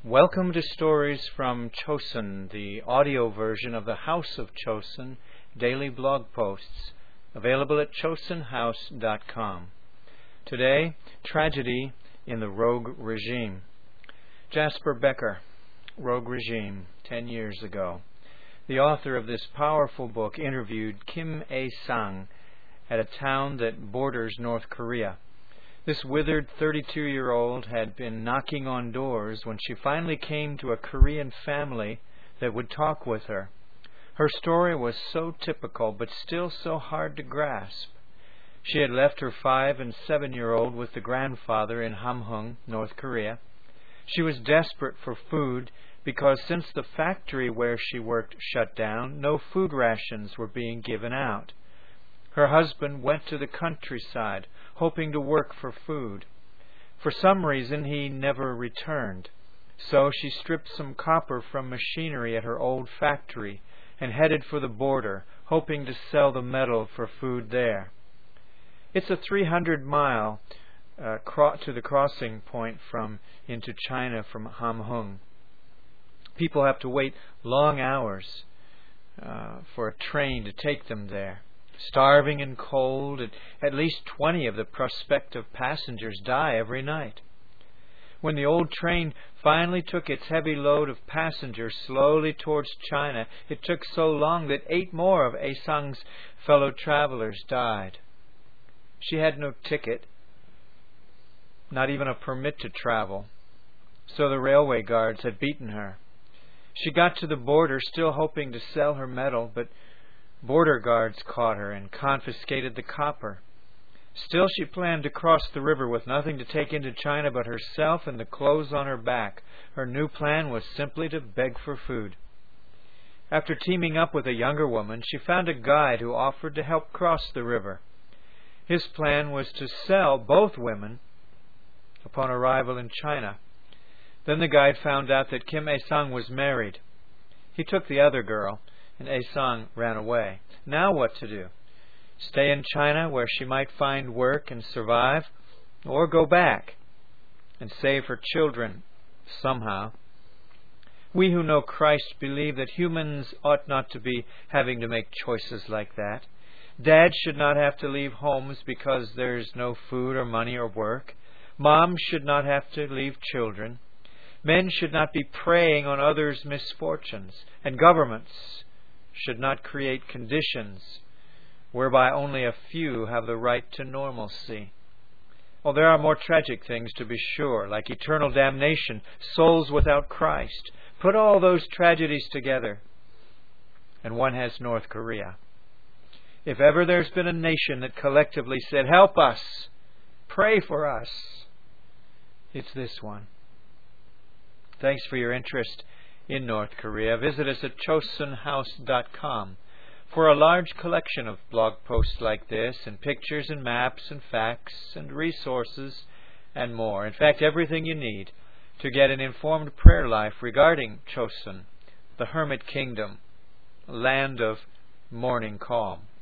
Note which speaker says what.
Speaker 1: Welcome to Stories from Chosun, the audio version of the House of Chosun daily blog posts, available at chosunhouse.com. Today, tragedy in the Rogue Regime. Jasper Becker, Rogue Regime, 10 years ago. The author of this powerful book interviewed Kim A-sang at a town that borders North Korea. This withered 32-year-old had been knocking on doors when she finally came to a Korean family that would talk with her. Her story was so typical, but still so hard to grasp. She had left her 5- and 7-year-old with the grandfather in Hamhung, North Korea. She was desperate for food because since the factory where she worked shut down, no food rations were being given out. Her husband went to the countryside, hoping to work for food. For some reason, he never returned. So she stripped some copper from machinery at her old factory and headed for the border, hoping to sell the metal for food there. It's a 300-mile to the crossing point into China from Hamhung. People have to wait long hours for a train to take them there. Starving and cold, at least 20 of the prospective passengers die every night. When the old train finally took its heavy load of passengers slowly towards China, it took so long that 8 more of A-sang's fellow travelers died. She had no ticket, not even a permit to travel, so the railway guards had beaten her. She got to the border still hoping to sell her metal, but border guards caught her and confiscated the copper. Still, she planned to cross the river with nothing to take into China but herself and the clothes on her back. Her new plan was simply to beg for food. After teaming up with a younger woman, she found a guide who offered to help cross the river. His plan was to sell both women upon arrival in China. Then the guide found out that Kim A-sang was married. He took the other girl, and A-sang ran away. Now what to do? Stay in China where she might find work and survive, or go back and save her children somehow? We who know Christ believe that humans ought not to be having to make choices like that. Dads should not have to leave homes because there's no food or money or work. Moms should not have to leave children. Men should not be preying on others' misfortunes, and governments should not create conditions whereby only a few have the right to normalcy. Well, there are more tragic things, to be sure, like eternal damnation, souls without Christ. Put all those tragedies together, and one has North Korea. If ever there's been a nation that collectively said, "Help us, pray for us," it's this one. Thanks for your interest in North Korea. Visit us at chosunhouse.com for a large collection of blog posts like this, and pictures and maps and facts and resources and more. In fact, everything you need to get an informed prayer life regarding Chosun, the Hermit Kingdom, land of morning calm.